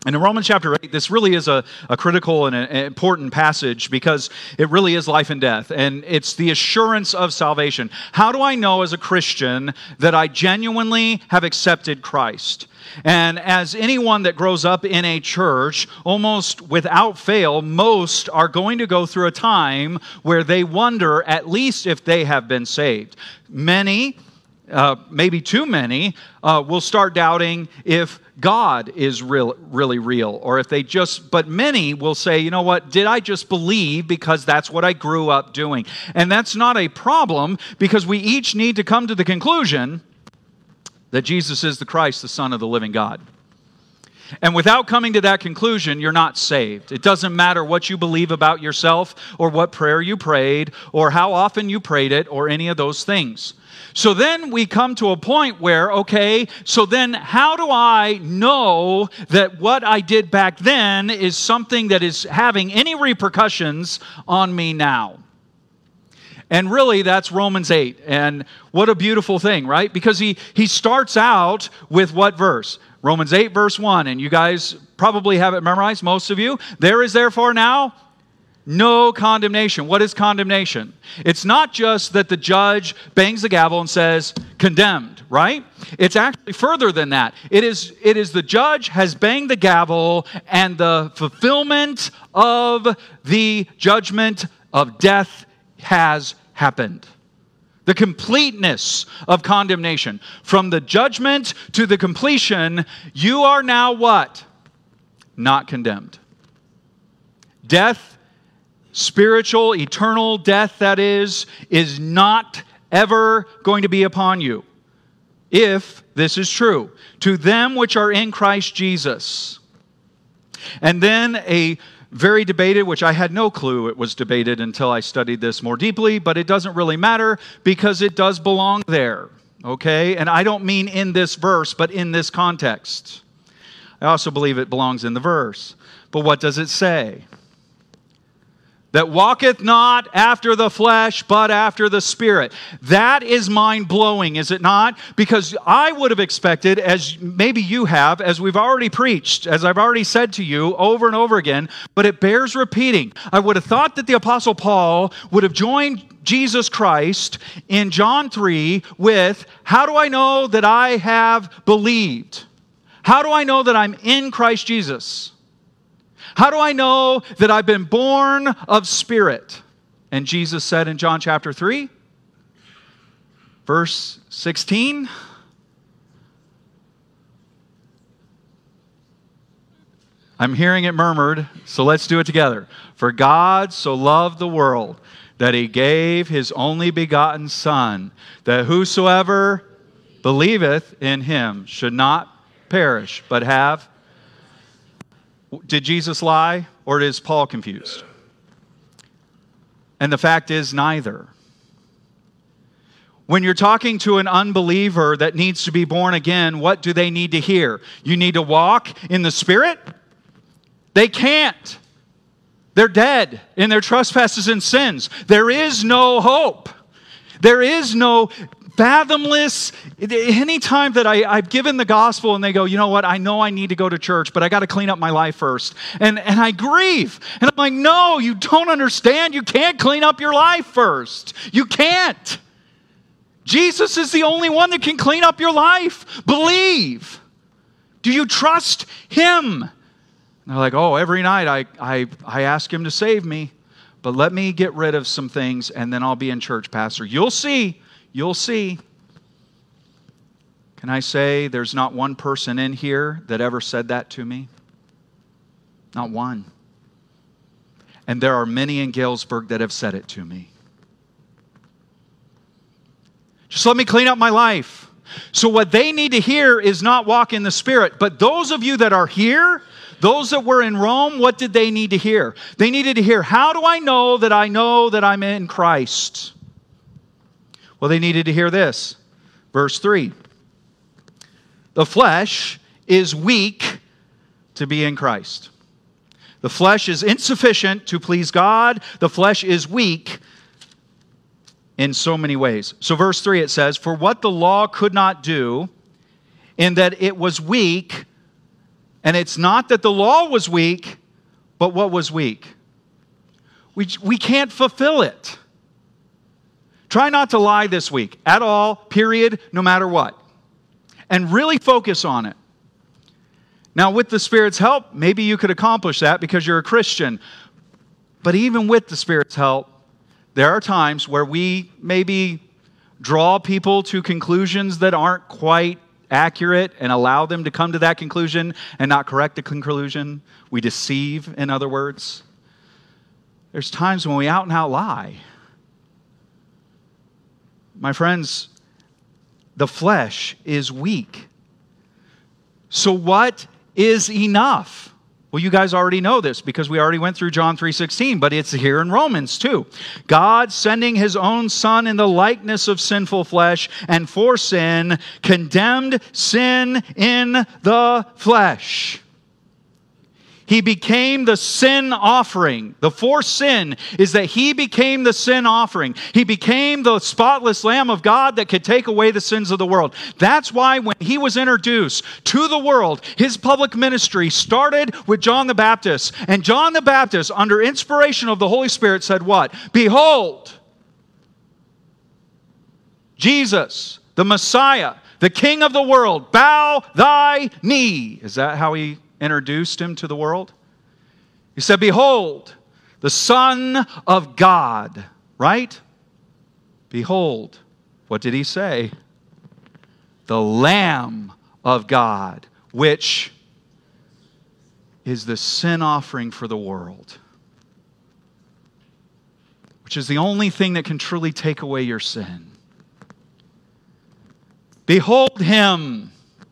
And in Romans chapter 8, this really is a critical and an important passage because it really is life and death. And it's the assurance of salvation. How do I know as a Christian that I genuinely have accepted Christ? And as anyone that grows up in a church, almost without fail, most are going to go through a time where they wonder at least if they have been saved. Many, maybe too many, will start doubting if God is really real, or if but many will say, you know what, did I just believe because that's what I grew up doing? And that's not a problem, because we each need to come to the conclusion that Jesus is the Christ, the Son of the living God. And without coming to that conclusion, you're not saved. It doesn't matter what you believe about yourself, or what prayer you prayed, or how often you prayed it, or any of those things. So then we come to a point where, okay, so then how do I know that what I did back then is something that is having any repercussions on me now? And really, that's Romans 8. And what a beautiful thing, right? Because he starts out with what verse? Romans 8, verse 1. And you guys probably have it memorized, most of you. There is therefore now no condemnation. What is condemnation? It's not just that the judge bangs the gavel and says, condemned, right? It's actually further than that. It is the judge has banged the gavel, and the fulfillment of the judgment of death has happened. The completeness of condemnation. From the judgment to the completion, you are now what? Not condemned. Death, spiritual, eternal death, that is not ever going to be upon you, if this is true. To them which are in Christ Jesus. And then a very debated, which I had no clue it was debated until I studied this more deeply, but it doesn't really matter because it does belong there, okay? And I don't mean in this verse, but in this context. I also believe it belongs in the verse. But what does it say? That walketh not after the flesh, but after the Spirit. That is mind-blowing, is it not? Because I would have expected, as maybe you have, as we've already preached, as I've already said to you over and over again, but it bears repeating. I would have thought that the Apostle Paul would have joined Jesus Christ in John 3 with, how do I know that I have believed? How do I know that I'm in Christ Jesus? How do I know that I've been born of Spirit? And Jesus said in John chapter 3, verse 16, I'm hearing it murmured, so let's do it together. For God so loved the world that He gave His only begotten Son, that whosoever believeth in Him should not perish, but have. Did Jesus lie, or is Paul confused? And the fact is, neither. When you're talking to an unbeliever that needs to be born again, what do they need to hear? You need to walk in the Spirit? They can't. They're dead in their trespasses and sins. There is no hope. There is no fathomless. Anytime that I've given the gospel and they go, you know what, I know I need to go to church, but I got to clean up my life first. And I grieve. And I'm like, no, you don't understand. You can't clean up your life first. You can't. Jesus is the only one that can clean up your life. Believe. Do you trust Him? And they're like, oh, every night I ask Him to save me, but let me get rid of some things and then I'll be in church, Pastor. You'll see. You'll see. Can I say there's not one person in here that ever said that to me? Not one. And there are many in Galesburg that have said it to me. Just let me clean up my life. So what they need to hear is not walk in the Spirit. But those of you that are here, those that were in Rome, what did they need to hear? They needed to hear, how do I know that I'm in Christ? Well, they needed to hear this. Verse 3. The flesh is weak to be in Christ. The flesh is insufficient to please God. The flesh is weak in so many ways. So verse 3 it says, for what the law could not do, in that it was weak, And it's not that the law was weak, but what was weak? We can't fulfill it. Try not to lie this week at all, period, no matter what. And really focus on it. Now, with the Spirit's help, maybe you could accomplish that because you're a Christian. But even with the Spirit's help, there are times where we maybe draw people to conclusions that aren't quite accurate and allow them to come to that conclusion and not correct the conclusion. We deceive, in other words. There's times when we out and out lie. My friends, the flesh is weak. So what is enough? Well, you guys already know this because we already went through John 3:16, but it's here in Romans too. God sending His own Son in the likeness of sinful flesh and for sin, condemned sin in the flesh. He became the sin offering. The for sin is that He became the sin offering. He became the spotless Lamb of God that could take away the sins of the world. That's why when He was introduced to the world, His public ministry started with John the Baptist. And John the Baptist, under inspiration of the Holy Spirit, said what? Behold, Jesus, the Messiah, the King of the world, bow thy knee. Is that how He introduced Him to the world? He said, behold, the Son of God, right? Behold, what did He say? The Lamb of God, which is the sin offering for the world, which is the only thing that can truly take away your sin. Behold Him.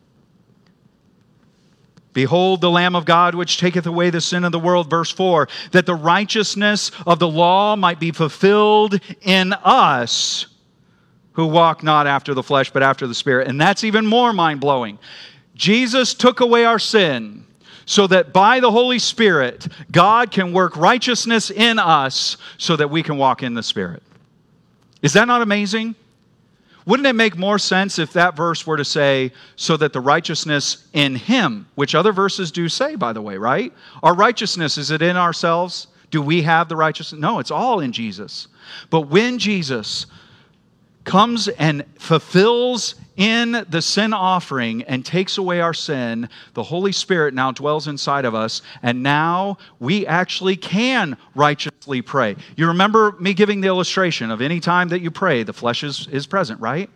Behold the Lamb of God, which taketh away the sin of the world. Verse 4, that the righteousness of the law might be fulfilled in us who walk not after the flesh, but after the Spirit. And that's even more mind-blowing. Jesus took away our sin so that by the Holy Spirit, God can work righteousness in us so that we can walk in the Spirit. Is that not amazing? Wouldn't it make more sense if that verse were to say, so that the righteousness in Him, which other verses do say, by the way, right? Our righteousness, is it in ourselves? Do we have the righteousness? No, it's all in Jesus. But when Jesus comes and fulfills in the sin offering and takes away our sin, the Holy Spirit now dwells inside of us, and now we actually can righteously pray. You remember me giving the illustration of any time that you pray, the flesh is present, right?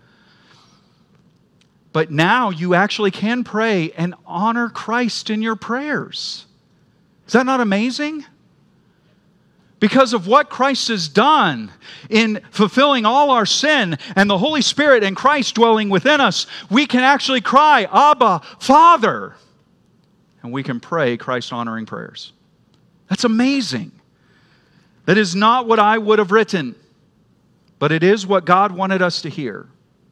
But now you actually can pray and honor Christ in your prayers. Is that not amazing? Because of what Christ has done in fulfilling all our sin and the Holy Spirit and Christ dwelling within us, we can actually cry, Abba, Father. And we can pray Christ-honoring prayers. That's amazing. That is not what I would have written, but it is what God wanted us to hear.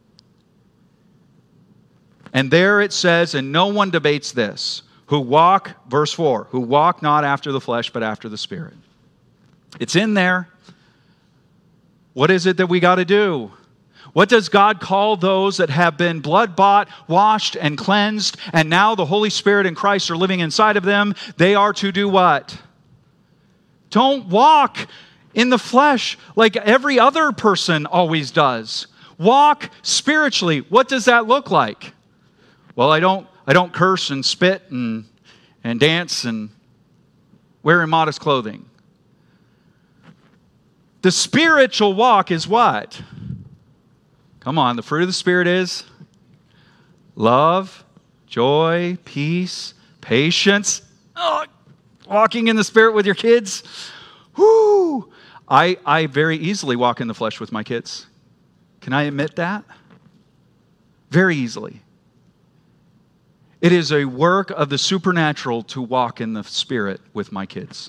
And there it says, and no one debates this, who walk, verse 4, who walk not after the flesh, but after the Spirit. It's in there. What is it that we got to do? What does God call those that have been blood-bought, washed, and cleansed, and now the Holy Spirit and Christ are living inside of them? They are to do what? Don't walk in the flesh like every other person always does. Walk spiritually. What does that look like? Well, I don't curse and spit and dance and wear immodest clothing. The spiritual walk is what? Come on, the fruit of the Spirit is love, joy, peace, patience. Oh, walking in the Spirit with your kids. Whoo! I very easily walk in the flesh with my kids. Can I admit that? Very easily. It is a work of the supernatural to walk in the Spirit with my kids.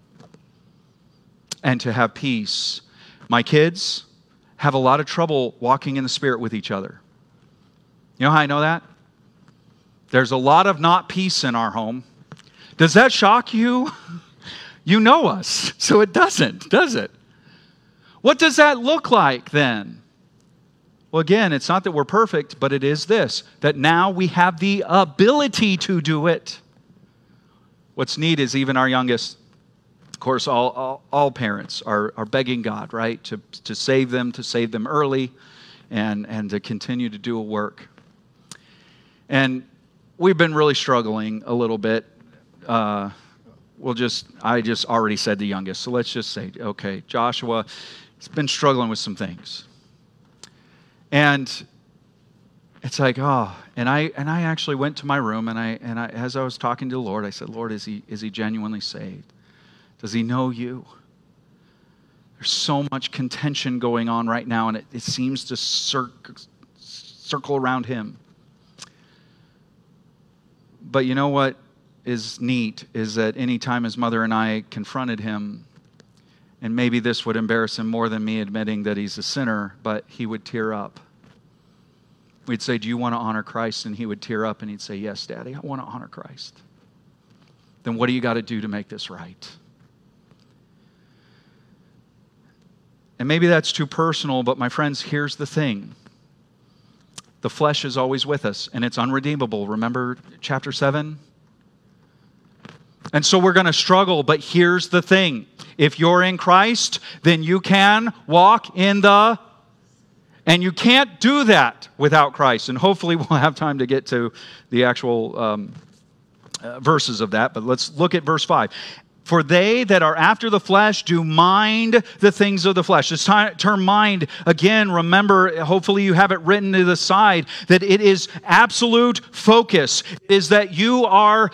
And to have peace. My kids have a lot of trouble walking in the Spirit with each other. You know how I know that? There's a lot of not peace in our home. Does that shock you? You know us, so it doesn't, does it? What does that look like then? Well, again, it's not that we're perfect, but it is this, that now we have the ability to do it. What's neat is even our youngest, of course, all parents are begging God, right, to save them early, and to continue to do a work. And we've been really struggling a little bit. I just already said the youngest, so let's just say, okay, Joshua has been struggling with some things. And it's like, and I actually went to my room, and I as I was talking to the Lord, I said, Lord, is he genuinely saved? Does he know you? There's so much contention going on right now, and it seems to circle around him. But you know what is neat is that any time his mother and I confronted him, and maybe this would embarrass him more than me admitting that he's a sinner, but he would tear up. We'd say, do you want to honor Christ? And he would tear up and he'd say, yes, Daddy, I want to honor Christ. Then what do you got to do to make this right? And maybe that's too personal, but my friends, here's the thing. The flesh is always with us, and it's unredeemable. Remember chapter 7? And so we're going to struggle, but here's the thing. If you're in Christ, then you can walk in the... And you can't do that without Christ. And hopefully we'll have time to get to the actual verses of that, but let's look at verse 5. For they that are after the flesh do mind the things of the flesh. This term mind, again, remember, hopefully you have it written to the side, that it is absolute focus. It is that you are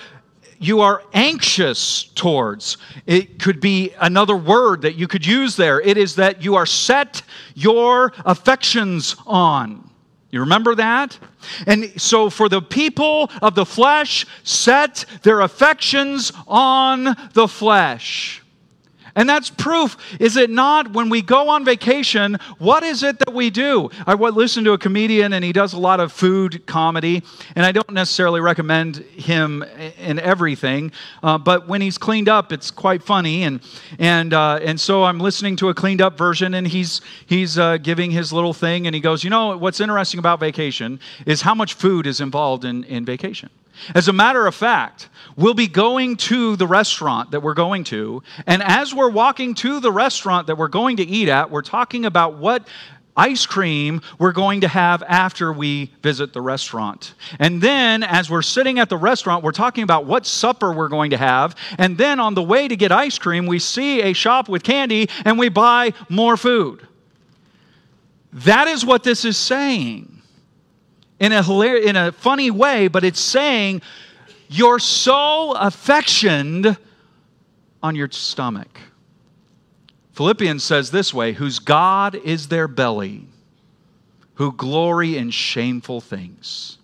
anxious towards. It could be another word that you could use there. It is that you are set your affections on. You remember that? And so for the people of the flesh, set their affections on the flesh. And that's proof, is it not? When we go on vacation, what is it that we do? I listened to a comedian, and he does a lot of food comedy, and I don't necessarily recommend him in everything, but when he's cleaned up, it's quite funny, and so I'm listening to a cleaned up version, and he's giving his little thing, and he goes, you know, what's interesting about vacation is how much food is involved in vacation. As a matter of fact, we'll be going to the restaurant that we're going to, and as we're walking to the restaurant that we're going to eat at, we're talking about what ice cream we're going to have after we visit the restaurant. And then, as we're sitting at the restaurant, we're talking about what supper we're going to have, and then on the way to get ice cream, we see a shop with candy, and we buy more food. That is what this is saying. In a funny way, but it's saying you're so affectioned on your stomach. Philippians says this way, whose God is their belly, who glory in shameful things.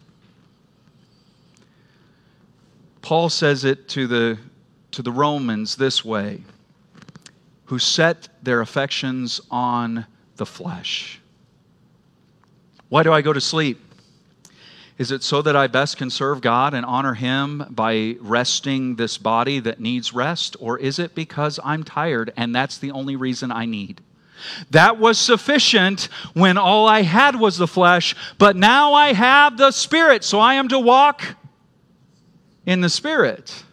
Paul says it to the Romans this way, who set their affections on the flesh. Why do I go to sleep? Is it so that I best can serve God and honor Him by resting this body that needs rest? Or is it because I'm tired and that's the only reason I need? That was sufficient when all I had was the flesh, but now I have the Spirit, so I am to walk in the Spirit.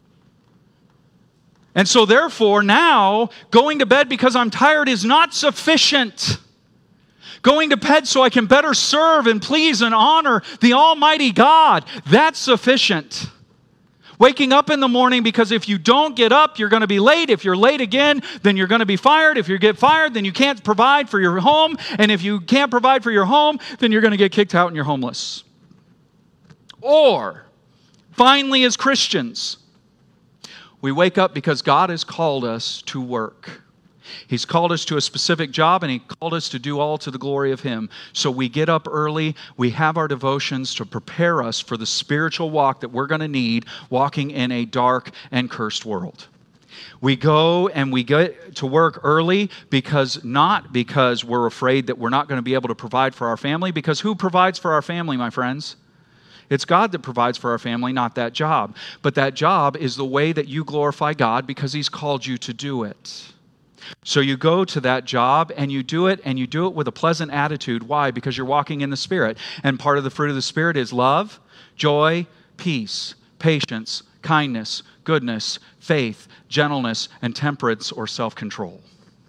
And so therefore now, going to bed because I'm tired is not sufficient. Going to bed so I can better serve and please and honor the Almighty God, that's sufficient. Waking up in the morning because if you don't get up, you're going to be late. If you're late again, then you're going to be fired. If you get fired, then you can't provide for your home. And if you can't provide for your home, then you're going to get kicked out and you're homeless. Or, finally, as Christians, we wake up because God has called us to work. He's called us to a specific job, and He called us to do all to the glory of Him. So we get up early, we have our devotions to prepare us for the spiritual walk that we're going to need walking in a dark and cursed world. We go and we get to work early not because we're afraid that we're not going to be able to provide for our family, because who provides for our family, my friends? It's God that provides for our family, not that job. But that job is the way that you glorify God because He's called you to do it. So you go to that job and you do it with a pleasant attitude. Why? Because you're walking in the Spirit. And part of the fruit of the Spirit is love, joy, peace, patience, kindness, goodness, faith, gentleness, and temperance or self-control.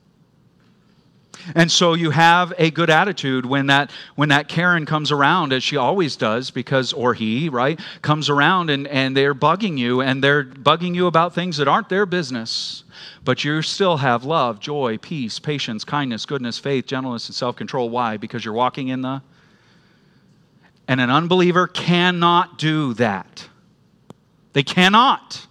And so you have a good attitude when that Karen comes around, as she always does, or he, right, comes around and they're bugging you about things that aren't their business. But you still have love, joy, peace, patience, kindness, goodness, faith, gentleness, and self-control. Why? Because you're walking in the... And an unbeliever cannot do that. They cannot.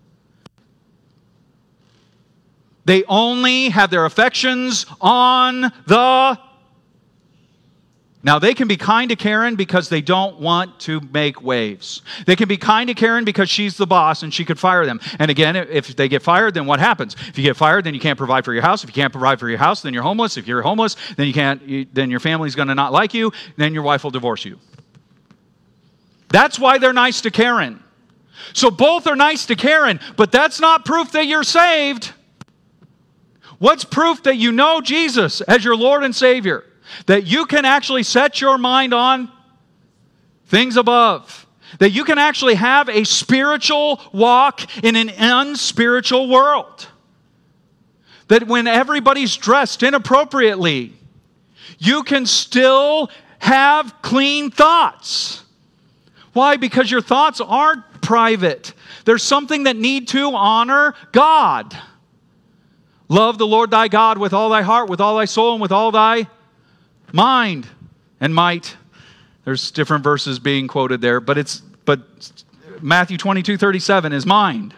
They only have their affections on the... Now, they can be kind to Karen because they don't want to make waves. They can be kind to Karen because she's the boss and she could fire them. And again, if they get fired, then what happens? If you get fired, then you can't provide for your house. If you can't provide for your house, then you're homeless. If you're homeless, then then your family's going to not like you. Then your wife will divorce you. That's why they're nice to Karen. So both are nice to Karen, but that's not proof that you're saved. What's proof that you know Jesus as your Lord and Savior? That you can actually set your mind on things above. That you can actually have a spiritual walk in an unspiritual world. That when everybody's dressed inappropriately, you can still have clean thoughts. Why? Because your thoughts aren't private. There's something that need to honor God. Love the Lord thy God with all thy heart, with all thy soul, and with all thy mind and might. There's different verses being quoted there, but Matthew 22:37 is mind.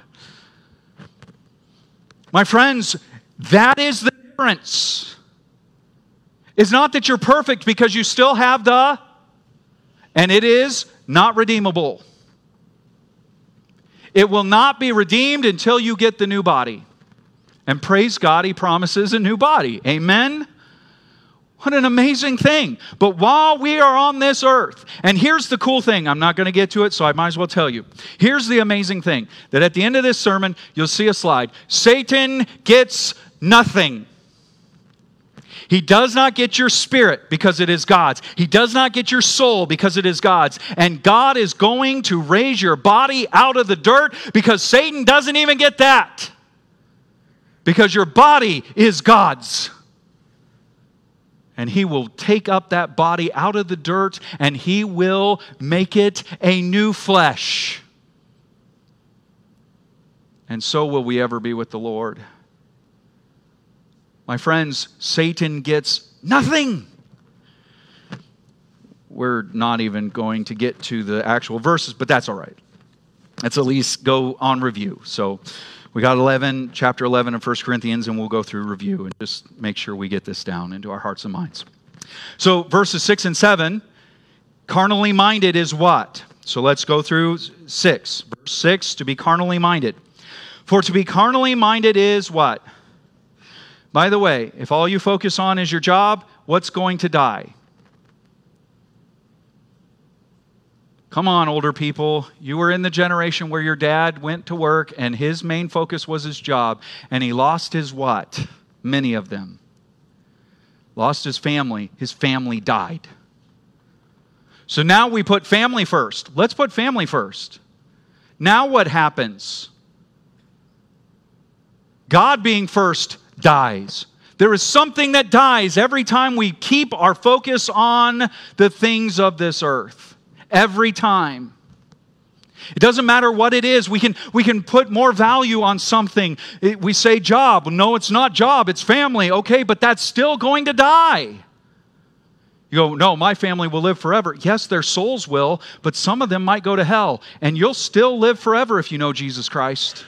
My friends, that is the difference. It's not that you're perfect because you still have and it is not redeemable. It will not be redeemed until you get the new body. And praise God, He promises a new body. Amen? What an amazing thing. But while we are on this earth, and here's the cool thing, I'm not going to get to it, so I might as well tell you. Here's the amazing thing, that at the end of this sermon, you'll see a slide. Satan gets nothing. He does not get your spirit because it is God's. He does not get your soul because it is God's. And God is going to raise your body out of the dirt because Satan doesn't even get that. Because your body is God's. And He will take up that body out of the dirt and He will make it a new flesh. And so will we ever be with the Lord. My friends, Satan gets nothing. We're not even going to get to the actual verses, but that's all right. Let's at least go on review. So we got chapter 11 of 1 Corinthians, and we'll go through review and just make sure we get this down into our hearts and minds. So verses 6 and 7, carnally minded is what? So let's go through 6. Verse 6, to be carnally minded. For to be carnally minded is what? By the way, if all you focus on is your job, what's going to die? Come on, older people. You were in the generation where your dad went to work and his main focus was his job. And he lost his what? Many of them. Lost his family. His family died. So now we put family first. Let's put family first. Now what happens? God being first dies. There is something that dies every time we keep our focus on the things of this earth. Every time. It doesn't matter what it is. We can put more value on something. We say job. No, it's not job. It's family. Okay, but that's still going to die. You go, no, my family will live forever. Yes, their souls will, but some of them might go to hell. And you'll still live forever if you know Jesus Christ.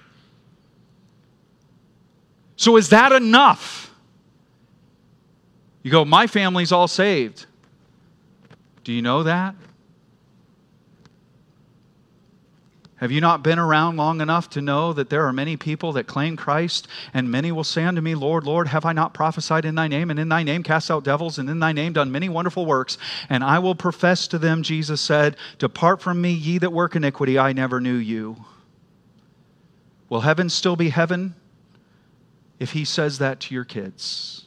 So is that enough? You go, my family's all saved. Do you know that? Have you not been around long enough to know that there are many people that claim Christ, and many will say unto me, Lord, Lord, have I not prophesied in thy name, and in thy name cast out devils, and in thy name done many wonderful works? And I will profess to them, Jesus said, depart from me, ye that work iniquity, I never knew you. Will heaven still be heaven if He says that to your kids?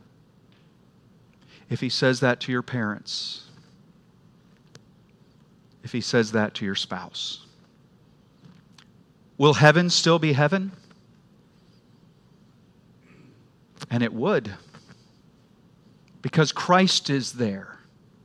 If He says that to your parents? If He says that to your spouse? will heaven still be heaven? And it would, because Christ is there.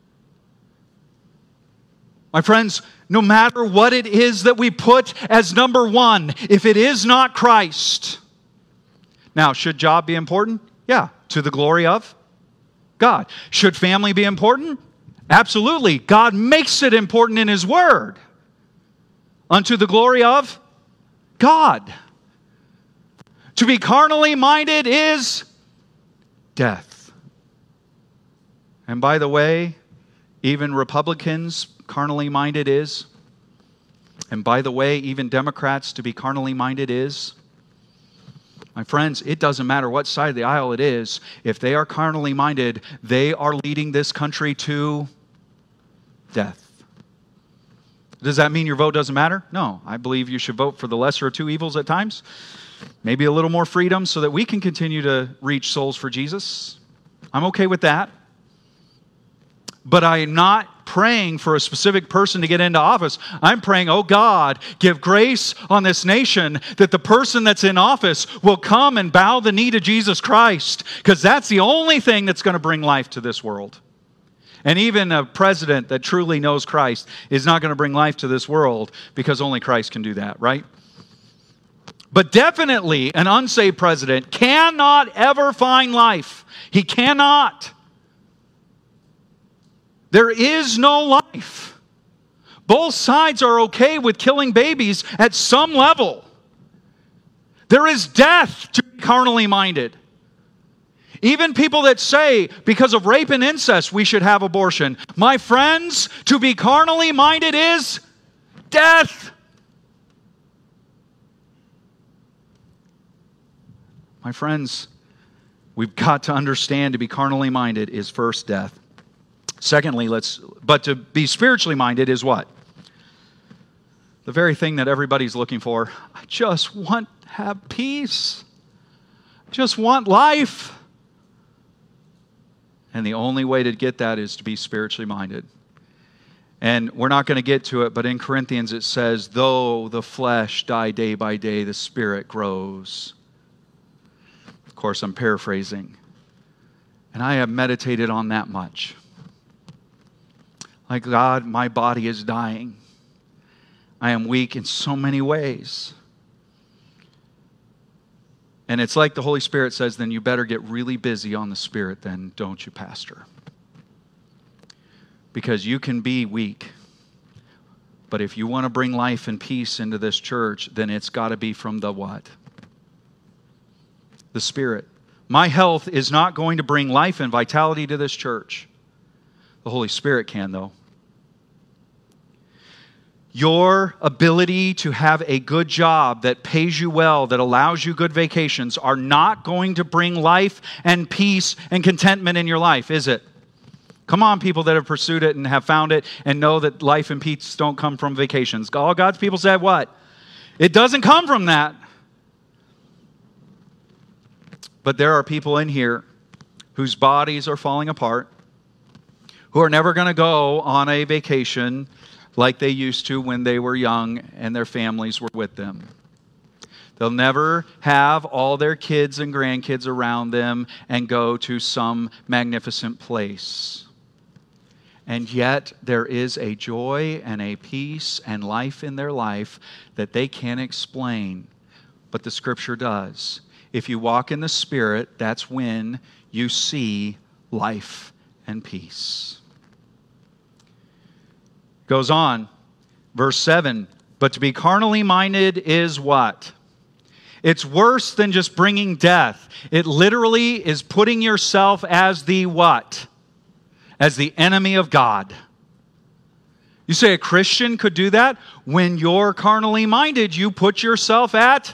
My friends, no matter what it is that we put as number one, if it is not Christ. Now, should job be important? Yeah, to the glory of God. Should family be important? Absolutely. God makes it important in His Word. Unto the glory of God. To be carnally minded is death. And by the way, even Republicans, carnally minded is. And by the way, even Democrats, to be carnally minded is. My friends, it doesn't matter what side of the aisle it is. If they are carnally minded, they are leading this country to death. Does that mean your vote doesn't matter? No. I believe you should vote for the lesser of two evils at times. Maybe a little more freedom so that we can continue to reach souls for Jesus. I'm okay with that. But I'm not praying for a specific person to get into office. I'm praying, oh God, give grace on this nation that the person that's in office will come and bow the knee to Jesus Christ, because that's the only thing that's going to bring life to this world. And even a president that truly knows Christ is not going to bring life to this world, because only Christ can do that, right? But definitely an unsaved president cannot ever find life. He cannot. There is no life. Both sides are okay with killing babies at some level. There is death to be carnally minded. Even people that say because of rape and incest we should have abortion. My friends, to be carnally minded is death. My friends, we've got to understand to be carnally minded is first death. Secondly, but to be spiritually minded is what? The very thing that everybody's looking for. I just want to have peace. I just want life. And the only way to get that is to be spiritually minded. And we're not going to get to it, but in Corinthians it says, though the flesh die day by day, the spirit grows. Of course, I'm paraphrasing. And I have meditated on that much. Like, God, my body is dying. I am weak in so many ways. And it's like the Holy Spirit says, then you better get really busy on the Spirit then, don't you, Pastor? Because you can be weak. But if you want to bring life and peace into this church, then it's got to be from the what? The Spirit. My health is not going to bring life and vitality to this church. The Holy Spirit can, though. Your ability to have a good job that pays you well, that allows you good vacations, are not going to bring life and peace and contentment in your life, is it? Come on, people that have pursued it and have found it and know that life and peace don't come from vacations. All God's people said what? It doesn't come from that. But there are people in here whose bodies are falling apart, who are never going to go on a vacation like they used to when they were young and their families were with them. They'll never have all their kids and grandkids around them and go to some magnificent place. And yet there is a joy and a peace and life in their life that they can't explain, but the Scripture does. If you walk in the Spirit, that's when you see life and peace. Goes on, verse 7, but to be carnally minded is what? It's worse than just bringing death. It literally is putting yourself as the what? As the enemy of God. You say a Christian could do that? When you're carnally minded, you put yourself at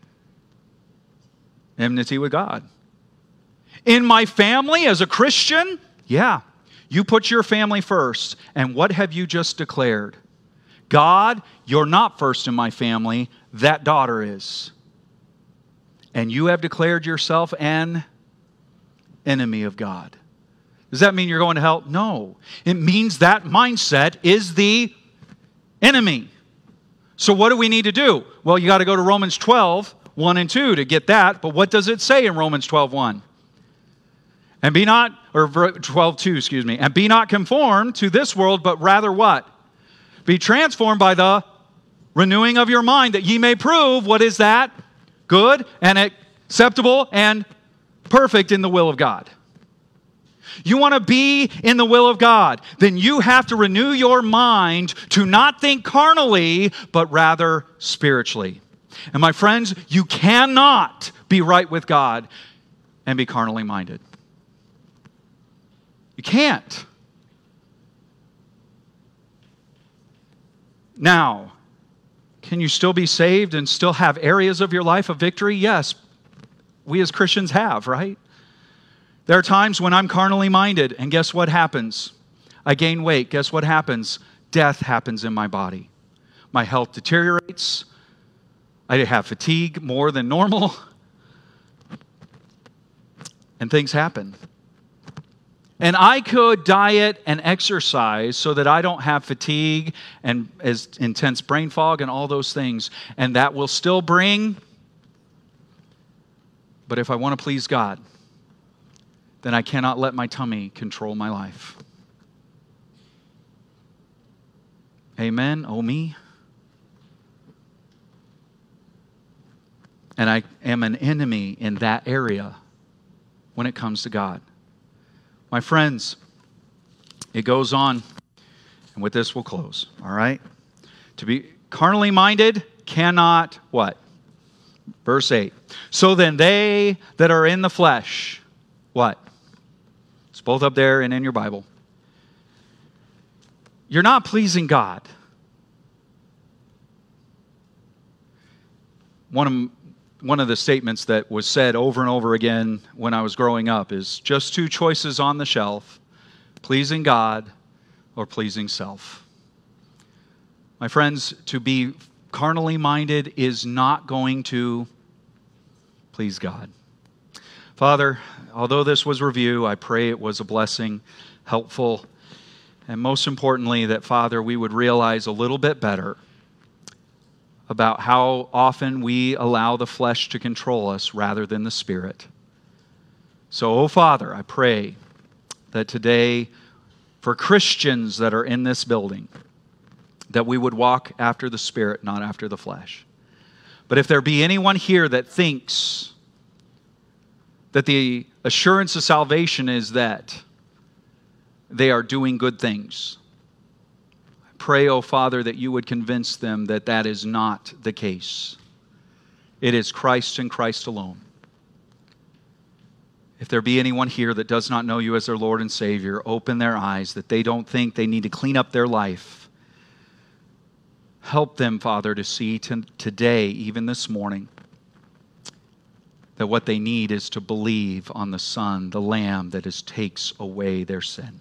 enmity with God. In my family as a Christian, yeah. You put your family first, and what have you just declared? God, you're not first in my family, that daughter is. And you have declared yourself an enemy of God. Does that mean you're going to hell? No. It means that mindset is the enemy. So what do we need to do? Well, you got to go to Romans 12, 1 and 2 to get that. But what does it say in Romans 12, 1? And be not, or 12, 2, excuse me. And be not conformed to this world, but rather what? Be transformed by the renewing of your mind, that ye may prove what is that? Good and acceptable and perfect in the will of God. You want to be in the will of God, then you have to renew your mind to not think carnally, but rather spiritually. And my friends, you cannot be right with God and be carnally minded. You can't. Now, can you still be saved and still have areas of your life of victory? Yes, we as Christians have, right? There are times when I'm carnally minded, and guess what happens? I gain weight. Guess what happens? Death happens in my body. My health deteriorates. I have fatigue more than normal. And things happen. And I could diet and exercise so that I don't have fatigue and as intense brain fog and all those things. And that will still bring. But if I want to please God, then I cannot let my tummy control my life. Amen? Oh, me. And I am an enemy in that area when it comes to God. My friends, it goes on, and with this we'll close, all right? To be carnally minded cannot what? Verse 8. So then they that are in the flesh, what? It's both up there and in your Bible. You're not pleasing God. One of the statements that was said over and over again when I was growing up is just two choices on the shelf, pleasing God or pleasing self. My friends, to be carnally minded is not going to please God. Father, although this was review, I pray it was a blessing, helpful, and most importantly that, Father, we would realize a little bit better about how often we allow the flesh to control us rather than the Spirit. So, oh Father, I pray that today, for Christians that are in this building, that we would walk after the Spirit, not after the flesh. But if there be anyone here that thinks that the assurance of salvation is that they are doing good things, I pray, oh Father, that you would convince them that that is not the case. It is Christ and Christ alone. If there be anyone here that does not know you as their Lord and Savior, open their eyes that they don't think they need to clean up their life. Help them, Father, to see today, even this morning, that what they need is to believe on the Son, the Lamb that takes away their sin.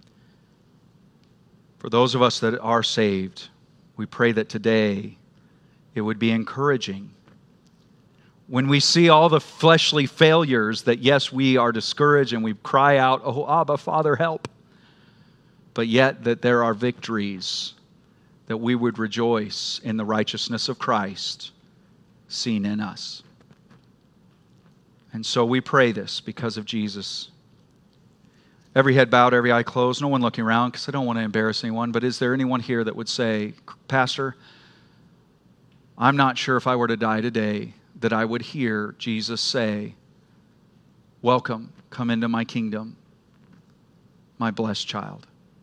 For those of us that are saved, we pray that today it would be encouraging. When we see all the fleshly failures, that yes, we are discouraged and we cry out, oh, Abba, Father, help. But yet that there are victories, that we would rejoice in the righteousness of Christ seen in us. And so we pray this because of Jesus. Every head bowed, every eye closed, no one looking around because I don't want to embarrass anyone. But is there anyone here that would say, Pastor, I'm not sure if I were to die today that I would hear Jesus say, welcome, come into my kingdom, my blessed child.